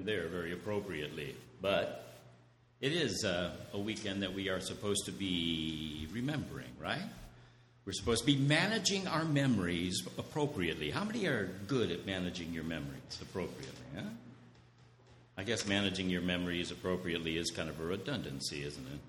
there very appropriately. But it is a weekend that we are supposed to be remembering, right? We're supposed to be managing our memories appropriately. How many are good at managing your memories appropriately? Huh? I guess managing your memories appropriately is kind of a redundancy, isn't it?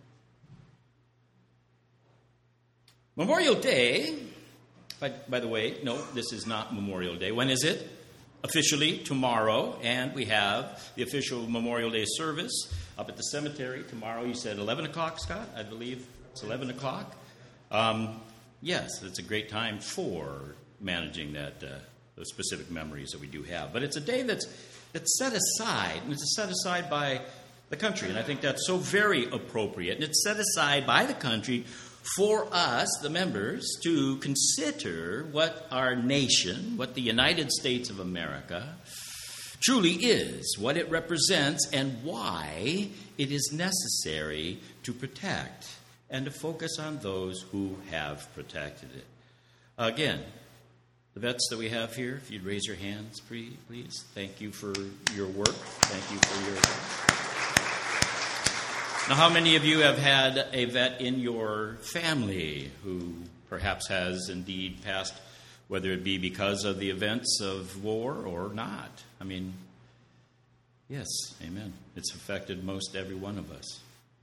Memorial Day, by the way, no, this is not Memorial Day. When is it? Officially tomorrow, and we have the official Memorial Day service up at the cemetery tomorrow. You said 11 o'clock, Scott? I believe it's 11 o'clock. Yes, it's a great time for managing those specific memories that we do have. But it's a day that's set aside, and it's set aside by the country, and I think that's so very appropriate. And it's set aside by the country for us, the members, to consider what our nation, what the United States of America truly is, what it represents, and why it is necessary to protect and to focus on those who have protected it. Again, the vets that we have here, if you'd raise your hands, please. Thank you for your work. Thank you for your work. Now, how many of you have had a vet in your family who perhaps has indeed passed, whether it be because of the events of war or not? I mean, yes, amen. It's affected most every one of us.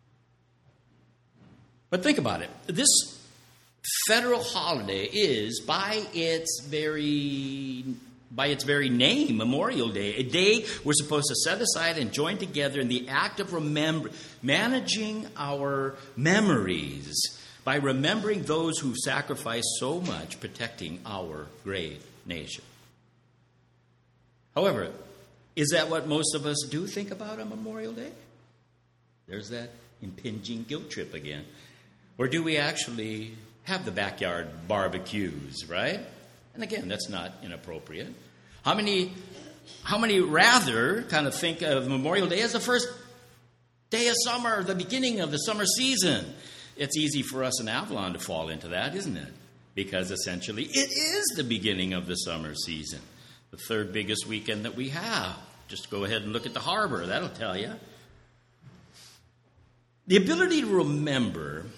But think about it. This federal holiday is, by its very name, Memorial Day, a day we're supposed to set aside and join together in the act of managing our memories by remembering those who sacrificed so much protecting our great nation. However, is that what most of us do think about on Memorial Day? There's that impinging guilt trip again. Or do we actually have the backyard barbecues, right? And again, that's not inappropriate. How many rather kind of think of Memorial Day as the first day of summer, the beginning of the summer season? It's easy for us in Avalon to fall into that, isn't it? Because essentially it is the beginning of the summer season, the third biggest weekend that we have. Just go ahead and look at the harbor. That'll tell you. The ability to remember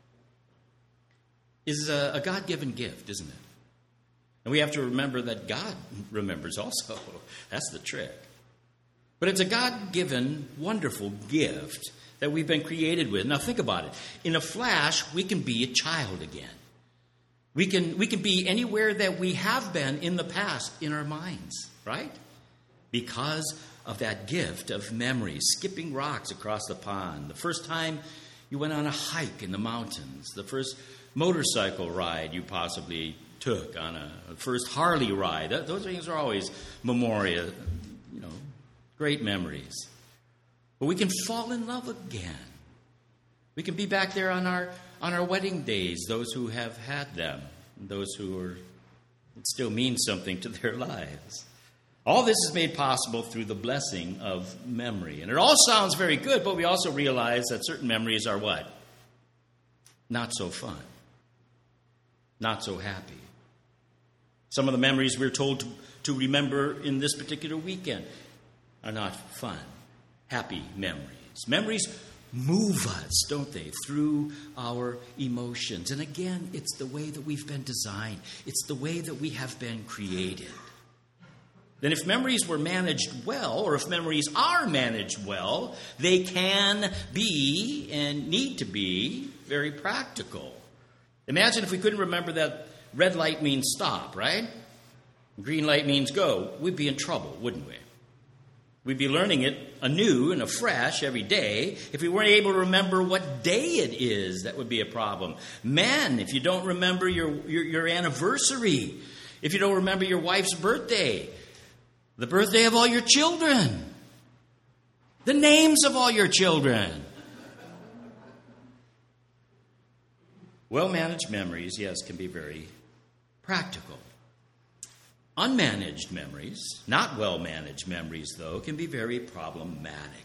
is a God-given gift, isn't it? And we have to remember that God remembers also. That's the trick. But it's a God-given, wonderful gift that we've been created with. Now think about it. In a flash, we can be a child again. We can be anywhere that we have been in the past in our minds, right? Because of that gift of memory, skipping rocks across the pond, the first time you went on a hike in the mountains, the first motorcycle ride you possibly took on a first Harley ride. Those things are always memorial, great memories. But we can fall in love again. We can be back there on our wedding days, those who have had them, and those who it still means something to their lives. All this is made possible through the blessing of memory. And it all sounds very good, but we also realize that certain memories are what? Not so fun. Not so happy. Some of the memories we're told to remember in this particular weekend are not fun, happy memories. Memories move us, don't they, through our emotions. And again, it's the way that we've been designed. It's the way that we have been created. Then if memories were managed well, or if memories are managed well, they can be and need to be very practical. Imagine if we couldn't remember that red light means stop, right? Green light means go. We'd be in trouble, wouldn't we? We'd be learning it anew and afresh every day. If we weren't able to remember what day it is, that would be a problem. Men, if you don't remember your anniversary, if you don't remember your wife's birthday, the birthday of all your children, the names of all your children. Well-managed memories, yes, can be very practical. Unmanaged memories, not well-managed memories, though, can be very problematic.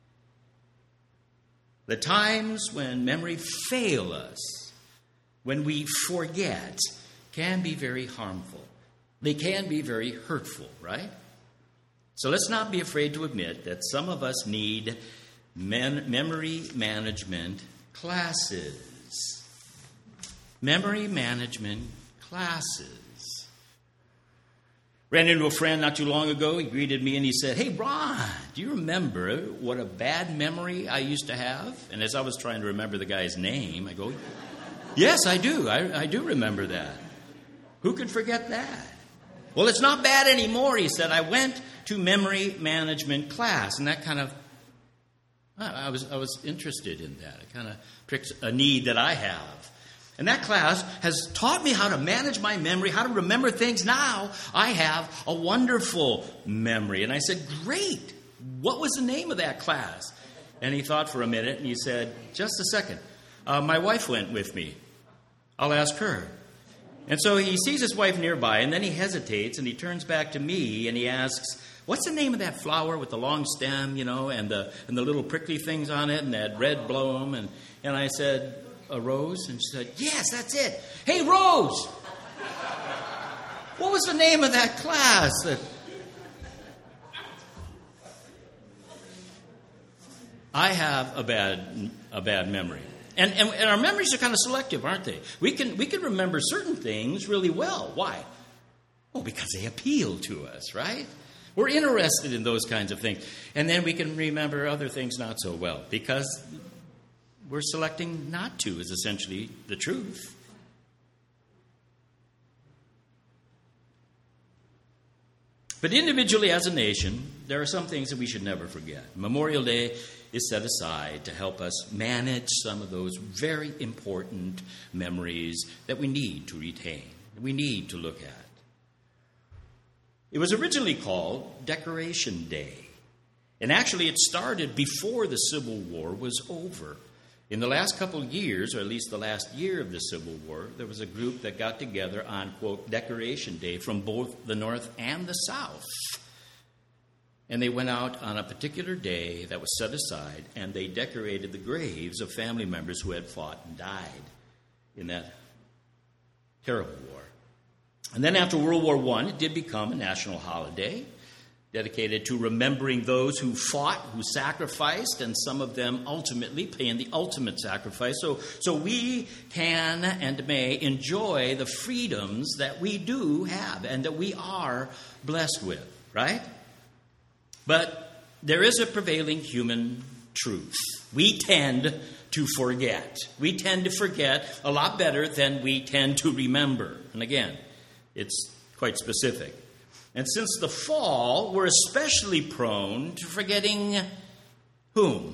The times when memory fail us, when we forget, can be very harmful. They can be very hurtful, right? So let's not be afraid to admit that some of us need memory management classes. Memory management classes. Ran into a friend not too long ago. He greeted me and he said, "Hey, Ron, do you remember what a bad memory I used to have?" And as I was trying to remember the guy's name, I go, "Yes, I do. I do remember that. Who could forget that?" "Well, it's not bad anymore," he said. "I went to memory management class." And that kind of, I was interested in that. It kind of pricked a need that I have. And that class has taught me how to manage my memory, how to remember things. Now I have a wonderful memory. And I said, "Great. What was the name of that class?" And he thought for a minute and he said, "Just a second. My wife went with me. I'll ask her." And so he sees his wife nearby, and then he hesitates, and he turns back to me, and he asks, "What's the name of that flower with the long stem, and the little prickly things on it, and that red bloom?" And I said, "A rose?" And she said, "Yes, that's it. Hey, Rose! What was the name of that class?" I have a bad memory. And our memories are kind of selective, aren't they? We can remember certain things really well. Why? Oh, because they appeal to us, right? We're interested in those kinds of things. And then we can remember other things not so well because we're selecting not to is essentially the truth. But individually as a nation, there are some things that we should never forget. Memorial Day is set aside to help us manage some of those very important memories that we need to retain, that we need to look at. It was originally called Decoration Day. And actually it started before the Civil War was over. In the last couple of years, or at least the last year of the Civil War, there was a group that got together on, quote, Decoration Day from both the North and the South. And they went out on a particular day that was set aside, and they decorated the graves of family members who had fought and died in that terrible war. And then after World War I, it did become a national holiday dedicated to remembering those who fought, who sacrificed, and some of them ultimately paying the ultimate sacrifice. So we can and may enjoy the freedoms that we do have and that we are blessed with, right? But there is a prevailing human truth. We tend to forget. We tend to forget a lot better than we tend to remember. And again, it's quite specific. And since the fall, we're especially prone to forgetting whom?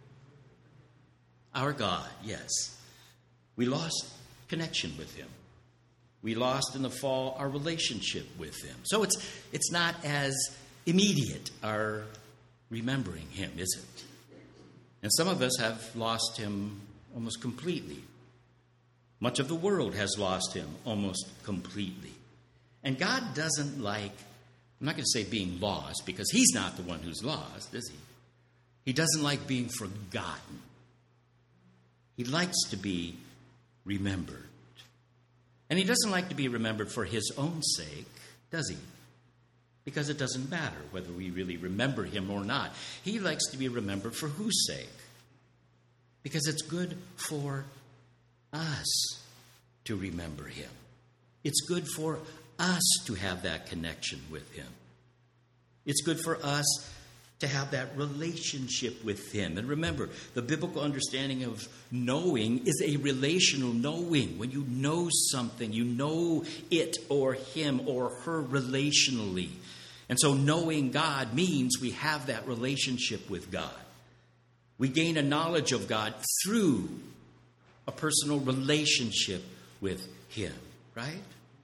Our God, yes. We lost connection with Him. We lost in the fall our relationship with Him. So it's not as immediate, our remembering Him, is it? And some of us have lost Him almost completely. Much of the world has lost Him almost completely. And God doesn't like, I'm not going to say being lost, because He's not the one who's lost, is He? He doesn't like being forgotten. He likes to be remembered. And He doesn't like to be remembered for His own sake, does He? Because it doesn't matter whether we really remember Him or not. He likes to be remembered for whose sake? Because it's good for us to remember Him. It's good for us to have that connection with Him. It's good for us to have that relationship with Him. And remember, the biblical understanding of knowing is a relational knowing. When you know something, you know it or him or her relationally. And so knowing God means we have that relationship with God. We gain a knowledge of God through a personal relationship with Him, right?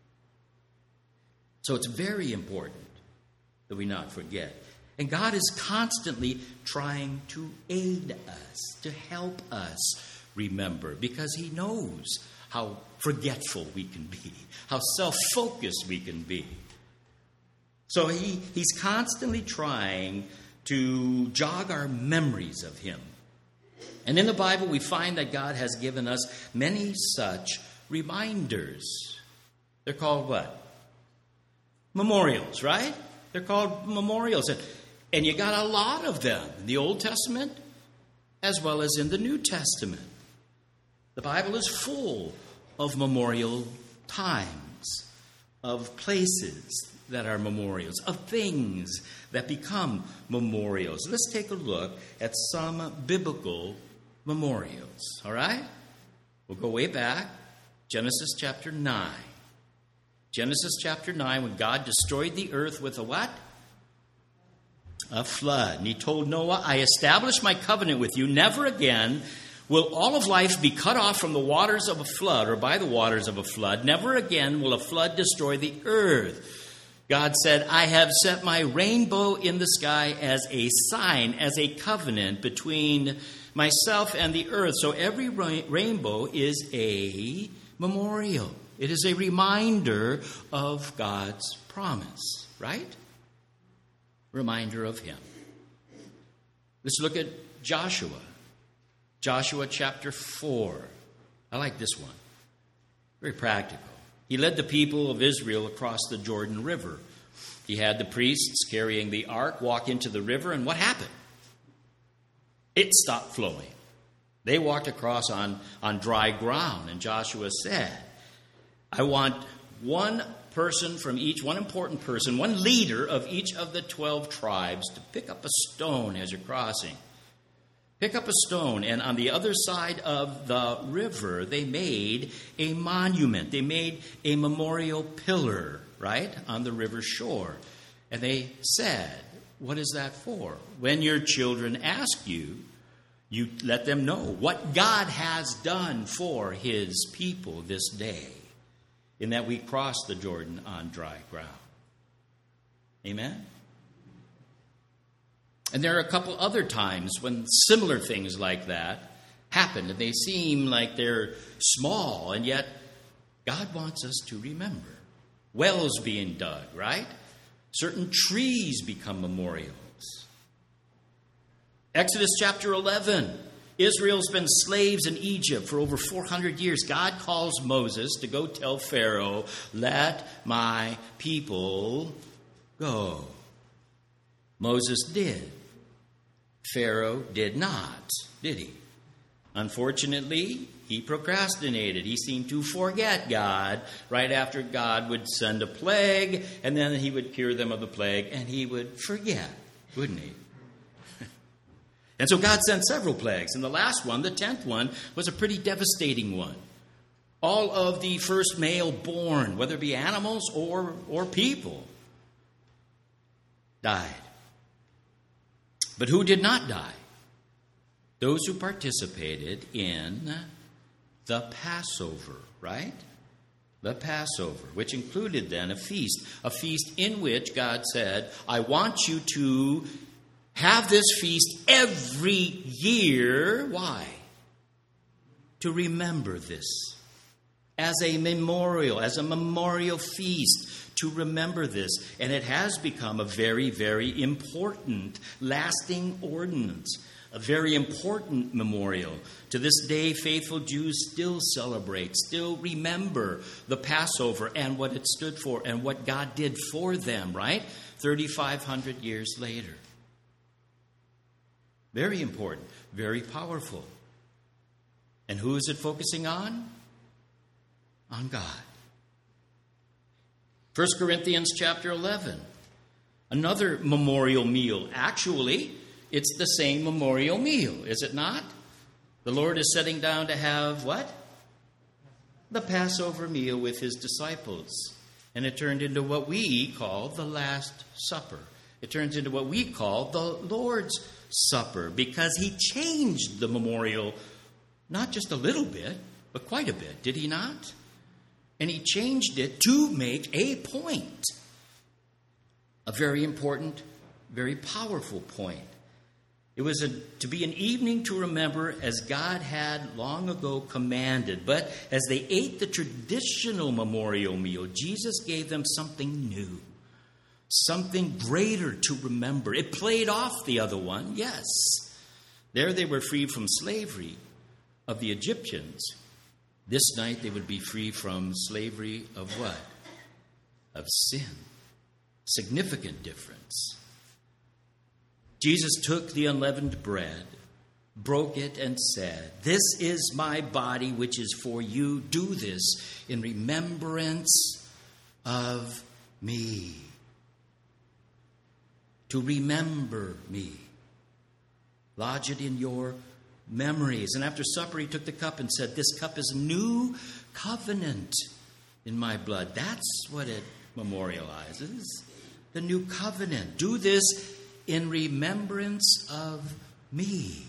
So it's very important that we not forget. And God is constantly trying to aid us, to help us remember, because He knows how forgetful we can be, how self-focused we can be. So He's constantly trying to jog our memories of Him. And in the Bible, we find that God has given us many such reminders. They're called what? Memorials, right? They're called memorials. And you got a lot of them in the Old Testament as well as in the New Testament. The Bible is full of memorial times, of places that are memorials, of things that become memorials. Let's take a look at some biblical memorials, all right? We'll go way back, Genesis chapter 9. Genesis chapter 9, when God destroyed the earth with a what? A flood. And he told Noah, I establish my covenant with you. Never again will all of life be cut off from the waters of a flood or by the waters of a flood. Never again will a flood destroy the earth. God said, I have set my rainbow in the sky as a sign, as a covenant between myself and the earth. So every rainbow is a memorial. It is a reminder of God's promise, right? Reminder of him. Let's look at Joshua. Joshua chapter 4. I like this one. Very practical. He led the people of Israel across the Jordan River. He had the priests carrying the ark walk into the river, and what happened? It stopped flowing. They walked across on dry ground, and Joshua said, I want one person from each, one important person, one leader of each of the 12 tribes to pick up a stone as you're crossing. Pick up a stone, and on the other side of the river, they made a monument. They made a memorial pillar, right, on the river shore. And they said, what is that for? When your children ask you, you let them know what God has done for his people this day, in that we crossed the Jordan on dry ground. Amen? And there are a couple other times when similar things like that happen, and they seem like they're small, and yet God wants us to remember. Wells being dug, right? Certain trees become memorials. Exodus chapter 11. Israel's been slaves in Egypt for over 400 years. God calls Moses to go tell Pharaoh, let my people go. Moses did. Pharaoh did not, did he? Unfortunately, he procrastinated. He seemed to forget God right after God would send a plague, and then he would cure them of the plague, and he would forget, wouldn't he? And so God sent several plagues, and the last one, the 10th one, was a pretty devastating one. All of the first male born, whether it be animals or people, died. But who did not die? Those who participated in the Passover, right? The Passover, which included then a feast in which God said, I want you to have this feast every year. Why? To remember this. As a memorial feast, to remember this. And it has become a very, very important, lasting ordinance, a very important memorial. To this day, faithful Jews still celebrate, still remember the Passover and what it stood for and what God did for them, right? 3,500 years later. Very important, very powerful. And who is it focusing on? On God. 1 Corinthians chapter 11. Another memorial meal. Actually, it's the same memorial meal, is it not? The Lord is sitting down to have what? The Passover meal with his disciples. And it turned into what we call the Last Supper. It turns into what we call the Lord's Supper, because he changed the memorial, not just a little bit, but quite a bit, did he not? And he changed it to make a point. A very important, very powerful point. It was to be an evening to remember as God had long ago commanded. But as they ate the traditional memorial meal, Jesus gave them something new. Something greater to remember. It played off the other one, yes. There they were free from slavery of the Egyptians. This night they would be free from slavery of what? Of sin. significant difference. Jesus took the unleavened bread, broke it, and said, "This is my body, which is for you. Do this in remembrance of me." To remember me. Lodge it in your memories. And after supper, he took the cup and said, "This cup is a new covenant in my blood." That's what it memorializes. The new covenant. Do this in remembrance of me.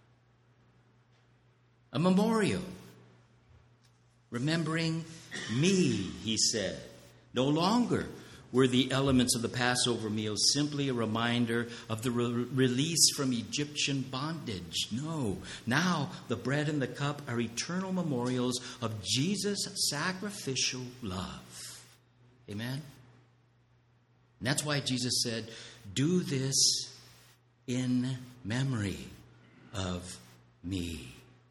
A memorial. Remembering me, he said. No longer were the elements of the Passover meal simply a reminder of the release from Egyptian bondage. No. Now the bread and the cup are eternal memorials of Jesus' sacrificial love. Amen? And that's why Jesus said, "Do this in memory of me."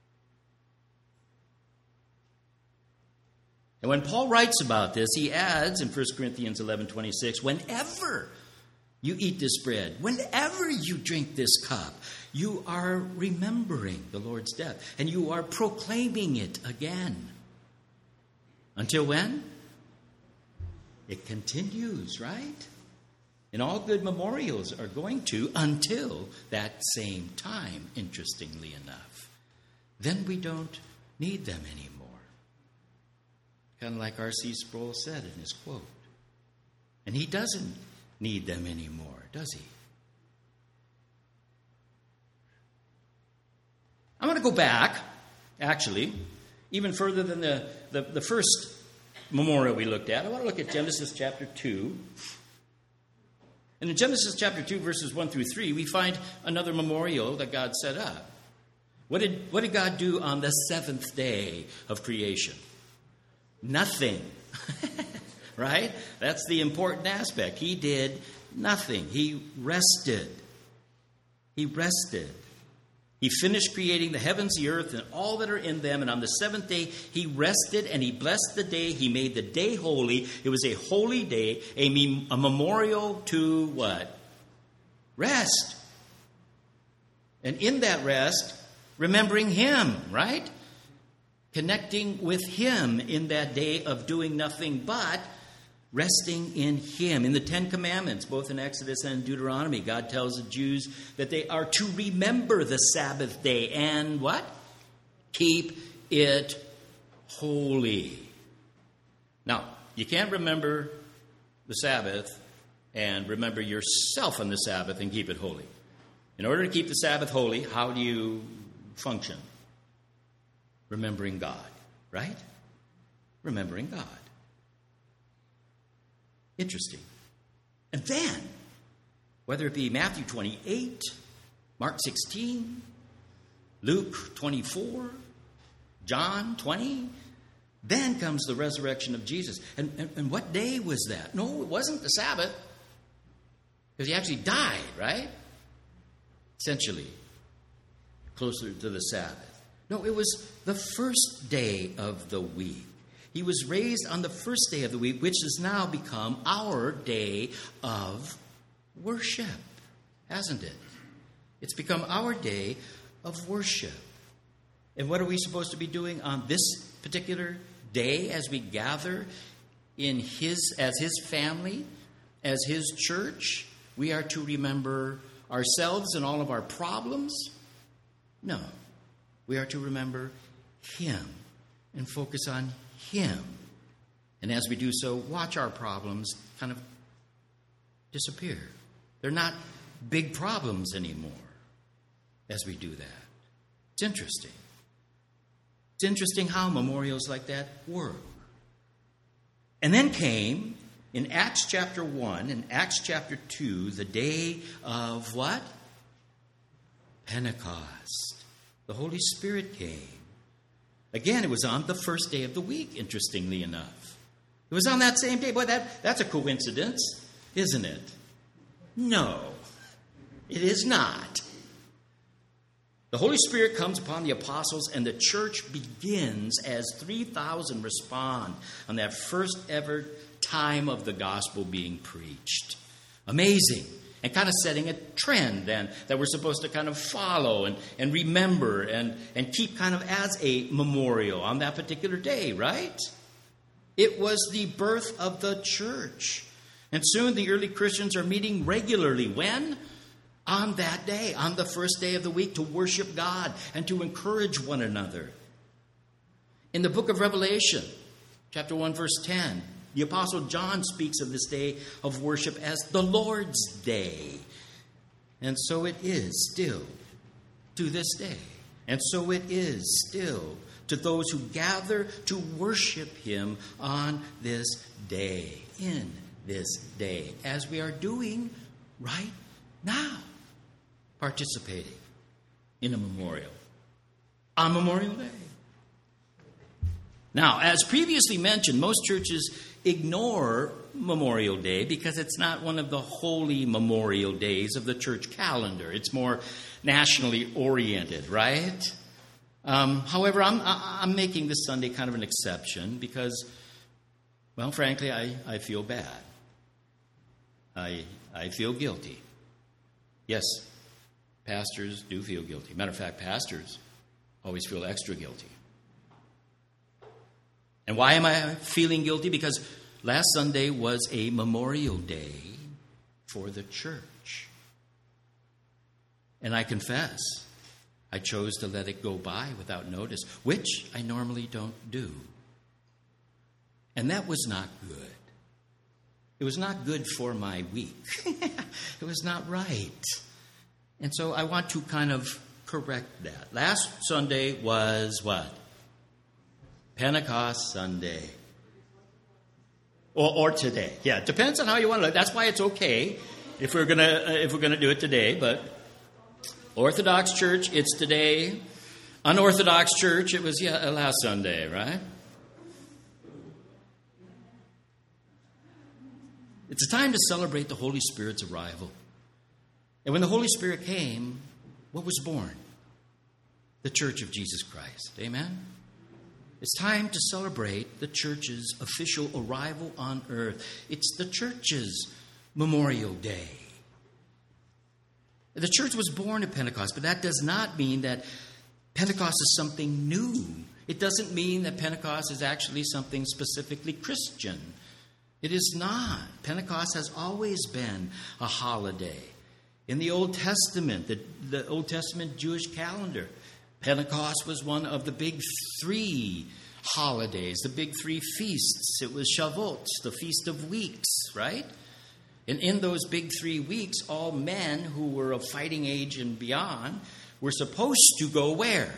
And when Paul writes about this, he adds in 1 Corinthians 11:26, "Whenever you eat this bread, whenever you drink this cup, you are remembering the Lord's death, and you are proclaiming it again." Until when? It continues, right? And all good memorials are going to until that same time, interestingly enough. Then we don't need them anymore. Kind of like R.C. Sproul said in his quote. And he doesn't need them anymore, does he? I'm going to go back, actually, even further than the first memorial we looked at. I want to look at Genesis chapter 2. And in Genesis chapter 2, verses 1 through 3, we find another memorial that God set up. What did God do on the seventh day of creation? Nothing. Right? That's the important aspect. He did nothing. He rested. He rested. He finished creating the heavens, the earth, and all that are in them. And on the seventh day, he rested and he blessed the day. He made the day holy. It was a holy day, a memorial to what? Rest. And in that rest, remembering him, right? Connecting with him in that day of doing nothing but resting in him. In the Ten Commandments, both in Exodus and Deuteronomy, God tells the Jews that they are to remember the Sabbath day and what? Keep it holy. Now, you can't remember the Sabbath and remember yourself on the Sabbath and keep it holy. In order to keep the Sabbath holy, how do you function? Remembering God, right? Remembering God. Interesting. And then, whether it be Matthew 28, Mark 16, Luke 24, John 20, then comes the resurrection of Jesus. And what day was that? No, it wasn't the Sabbath, because he actually died, right? Essentially, closer to the Sabbath. No, it was the first day of the week. He was raised on the first day of the week, which has now become our day of worship, hasn't it? It's become our day of worship. And what are we supposed to be doing on this particular day as we gather as his family, as his church? We are to remember ourselves and all of our problems? No. We are to remember him and focus on him. And as we do so, watch our problems kind of disappear. They're not big problems anymore as we do that. It's interesting. It's interesting how memorials like that work. And then came, in Acts chapter 1 and Acts chapter 2, the day of what? Pentecost. The Holy Spirit came. Again, it was on the first day of the week, interestingly enough. It was on that same day. Boy, that's a coincidence, isn't it? No, it is not. The Holy Spirit comes upon the apostles, and the church begins as 3,000 respond on that first ever time of the gospel being preached. Amazing. And kind of setting a trend then that we're supposed to kind of follow and remember and keep kind of as a memorial on that particular day, right? It was the birth of the church. And soon the early Christians are meeting regularly. When? On that day, on the first day of the week, to worship God and to encourage one another. In the book of Revelation, chapter 1, verse 10, the Apostle John speaks of this day of worship as the Lord's Day. And so it is still to this day. And so it is still to those who gather to worship Him on this day, in this day, as we are doing right now, participating in a memorial on Memorial Day. Now, as previously mentioned, most churches ignore Memorial Day because it's not one of the holy memorial days of the church calendar. It's more nationally oriented, right? However, I'm making this Sunday kind of an exception because, well, frankly, I feel bad. I feel guilty. Yes, pastors do feel guilty. Matter of fact, pastors always feel extra guilty. And why am I feeling guilty? Because last Sunday was a Memorial Day for the church. And I confess, I chose to let it go by without notice, which I normally don't do. And that was not good. It was not good for my week. It was not right. And so I want to kind of correct that. Last Sunday was what? Pentecost Sunday. Or today. Yeah, it depends on how you want to look. That's why it's okay if we're gonna do it today. But Orthodox Church, it's today. Unorthodox Church, it was last Sunday, right? It's a time to celebrate the Holy Spirit's arrival. And when the Holy Spirit came, what was born? The Church of Jesus Christ. Amen? It's time to celebrate the church's official arrival on earth. It's the church's Memorial Day. The church was born at Pentecost, but that does not mean that Pentecost is something new. It doesn't mean that Pentecost is actually something specifically Christian. It is not. Pentecost has always been a holiday. In the Old Testament, the Old Testament Jewish calendar, Pentecost was one of the big three holidays, the big three feasts. It was Shavuot, the Feast of Weeks, right? And in those big 3 weeks, all men who were of fighting age and beyond were supposed to go where?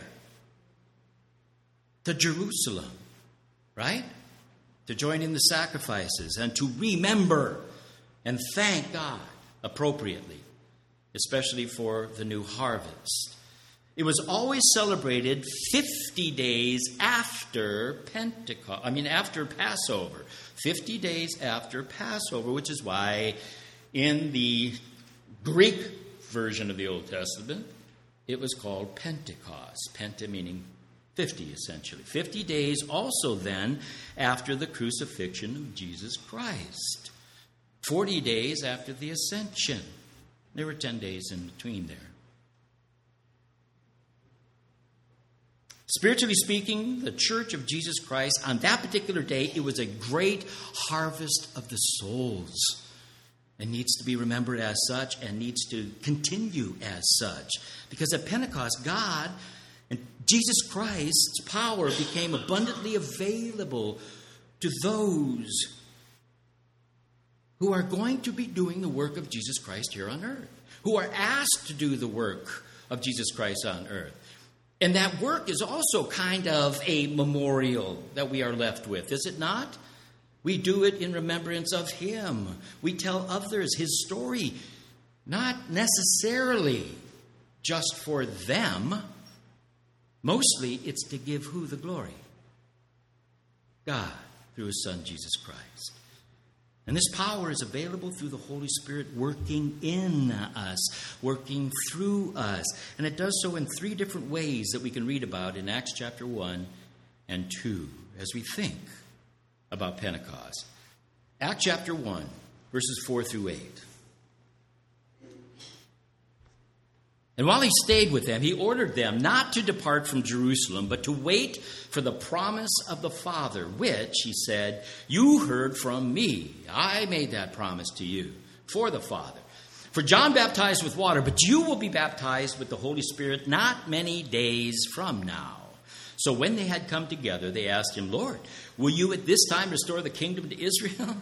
To Jerusalem, right? To join in the sacrifices and to remember and thank God appropriately, especially for the new harvest. It was always celebrated 50 days after Pentecost. After Passover. 50 days after Passover, which is why in the Greek version of the Old Testament, it was called Pentecost. Penta meaning 50, essentially. 50 days also then after the crucifixion of Jesus Christ. 40 days after the ascension. There were 10 days in between there. Spiritually speaking, the Church of Jesus Christ, on that particular day, it was a great harvest of the souls. And needs to be remembered as such and needs to continue as such. Because at Pentecost, God and Jesus Christ's power became abundantly available to those who are going to be doing the work of Jesus Christ here on earth. Who are asked to do the work of Jesus Christ on earth. And that work is also kind of a memorial that we are left with, is it not? We do it in remembrance of Him. We tell others His story, not necessarily just for them. Mostly it's to give who the glory? God, through His Son, Jesus Christ. And this power is available through the Holy Spirit working in us, working through us. And it does so in 3 different ways that we can read about in Acts chapter 1 and 2 as we think about Pentecost. Acts chapter 1, verses 4 through 8. And while he stayed with them, he ordered them not to depart from Jerusalem, but to wait for the promise of the Father, which, he said, you heard from me. I made that promise to you for the Father. For John baptized with water, but you will be baptized with the Holy Spirit not many days from now. So when they had come together, they asked him, Lord, will you at this time restore the kingdom to Israel?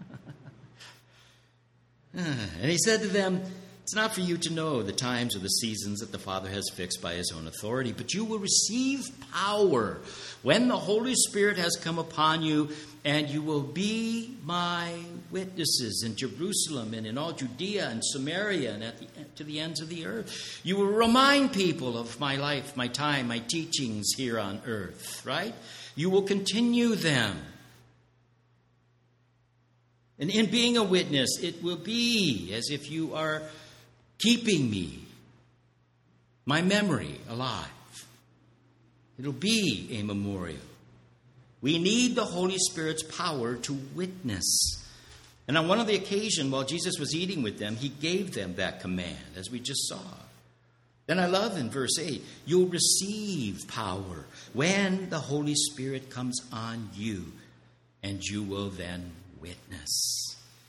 And he said to them, it's not for you to know the times or the seasons that the Father has fixed by his own authority, but you will receive power when the Holy Spirit has come upon you, and you will be my witnesses in Jerusalem and in all Judea and Samaria and to the ends of the earth. You will remind people of my life, my time, my teachings here on earth, right? You will continue them. And in being a witness, it will be as if you are keeping me, my memory, alive. It'll be a memorial. We need the Holy Spirit's power to witness. And on one of the occasions, while Jesus was eating with them, he gave them that command, as we just saw. Then I love in verse 8, you'll receive power when the Holy Spirit comes on you, and you will then witness.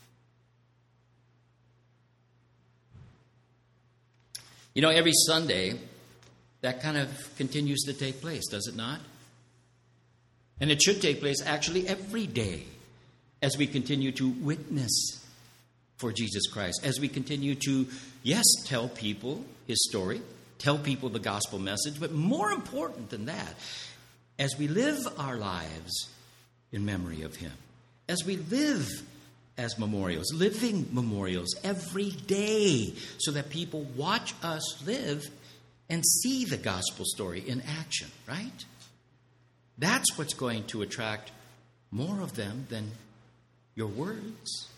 You know, every Sunday, that kind of continues to take place, does it not? And it should take place actually every day as we continue to witness for Jesus Christ, as we continue to, yes, tell people his story, tell people the gospel message, but more important than that, as we live our lives in memory of him, as we live as memorials, living memorials every day, so that people watch us live and see the gospel story in action, right? That's what's going to attract more of them than your words.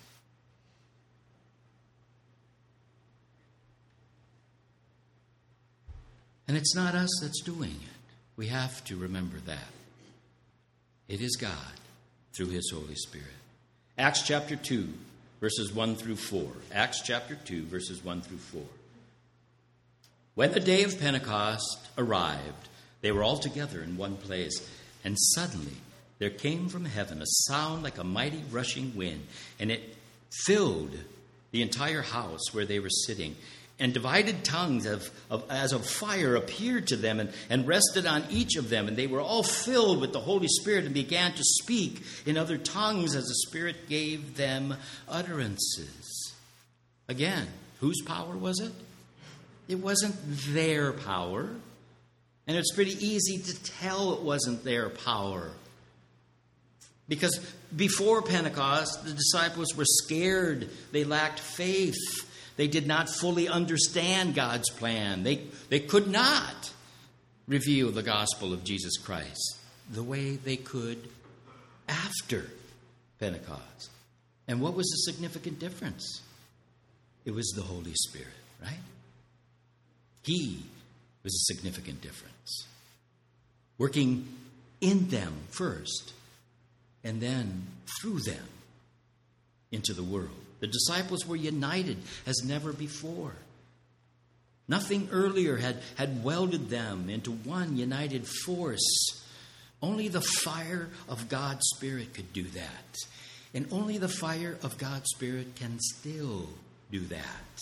And it's not us that's doing it. We have to remember that. It is God through his Holy Spirit. Acts chapter 2, verses 1 through 4. Acts chapter 2, verses 1 through 4. When the day of Pentecost arrived, they were all together in one place, and suddenly there came from heaven a sound like a mighty rushing wind, and it filled the entire house where they were sitting. And divided tongues as of fire appeared to them and rested on each of them. And they were all filled with the Holy Spirit and began to speak in other tongues as the Spirit gave them utterances. Again, whose power was it? It wasn't their power. And it's pretty easy to tell it wasn't their power. Because before Pentecost, the disciples were scared. They lacked faith. They did not fully understand God's plan. They could not reveal the gospel of Jesus Christ the way they could after Pentecost. And what was the significant difference? It was the Holy Spirit, right? He was a significant difference. Working in them first, and then through them into the world. The disciples were united as never before. Nothing earlier had welded them into one united force. Only the fire of God's Spirit could do that. And only the fire of God's Spirit can still do that.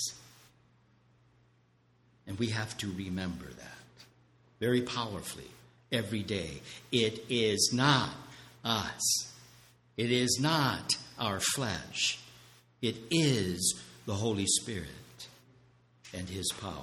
And we have to remember that very powerfully every day. It is not us. It is not our flesh. It is the Holy Spirit and his power.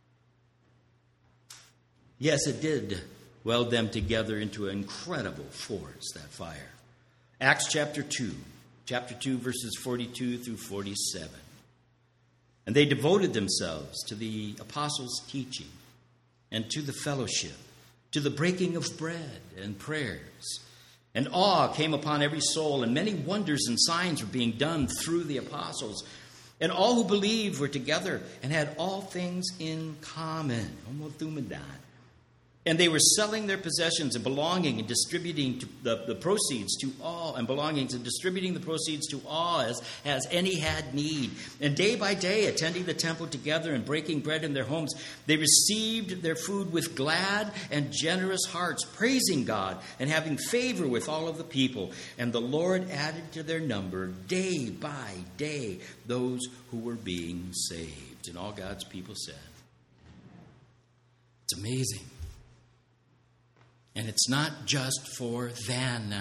Yes, it did weld them together into an incredible force, that fire. Acts chapter 2 verses 42 through 47. And they devoted themselves to the apostles' teaching and to the fellowship, to the breaking of bread and prayers. And awe came upon every soul, and many wonders and signs were being done through the apostles. And all who believed were together and had all things in common. And they were selling their possessions and belonging and distributing to the proceeds to all, and belongings and distributing the proceeds to all as any had need. And day by day, attending the temple together and breaking bread in their homes, they received their food with glad and generous hearts, praising God and having favor with all of the people. And the Lord added to their number day by day those who were being saved. And all God's people said, it's amazing. And it's not just for then.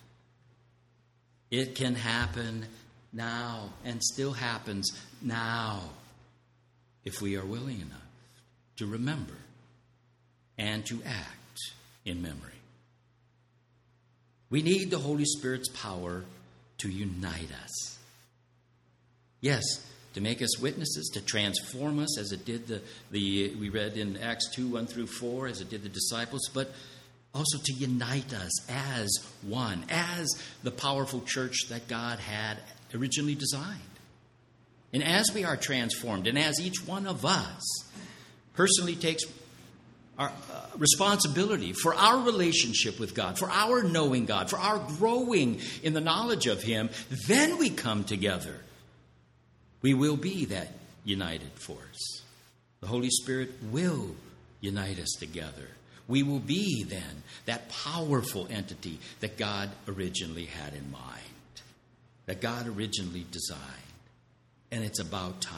It can happen now and still happens now if we are willing enough to remember and to act in memory. We need the Holy Spirit's power to unite us. Yes, to make us witnesses, to transform us as it did we read in Acts 2, 1 through 4, as it did the disciples, but also to unite us as one, as the powerful church that God had originally designed. And as we are transformed, and as each one of us personally takes our responsibility for our relationship with God, for our knowing God, for our growing in the knowledge of Him, then we come together. We will be that united force. The Holy Spirit will unite us together. We will be then that powerful entity that God originally had in mind, that God originally designed. And it's about time.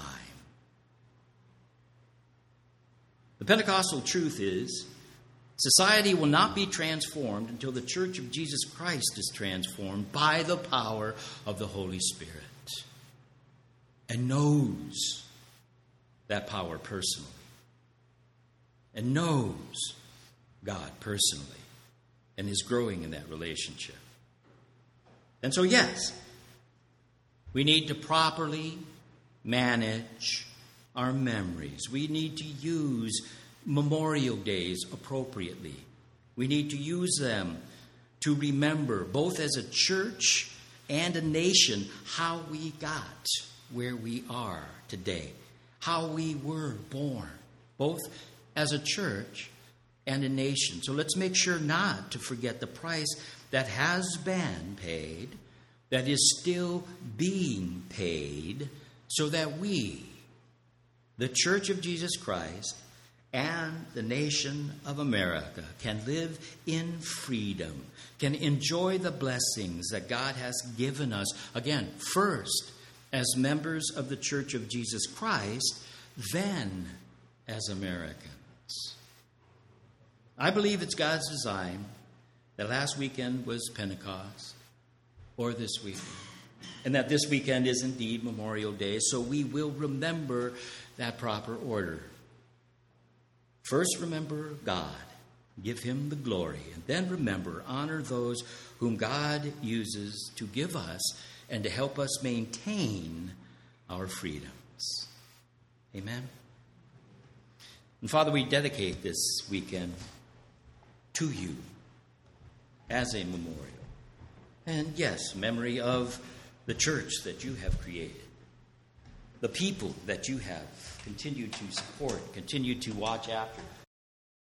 The Pentecostal truth is, society will not be transformed until the Church of Jesus Christ is transformed by the power of the Holy Spirit and knows that power personally and knows God personally and is growing in that relationship. And so, yes, we need to properly manage our memories. We need to use Memorial Days appropriately. We need to use them to remember, both as a church and a nation, how we got where we are today, how we were born, both as a church and a nation. So let's make sure not to forget the price that has been paid, that is still being paid, so that we, the Church of Jesus Christ, and the nation of America can live in freedom, can enjoy the blessings that God has given us, again, first as members of the Church of Jesus Christ, then as Americans. I believe it's God's design that last weekend was Pentecost, or this weekend, and that this weekend is indeed Memorial Day, so we will remember that proper order. First, remember God, give Him the glory, and then remember, honor those whom God uses to give us and to help us maintain our freedoms. Amen. And Father, we dedicate this weekend to you as a memorial. And yes, memory of the church that you have created, the people that you have continued to support, continued to watch after,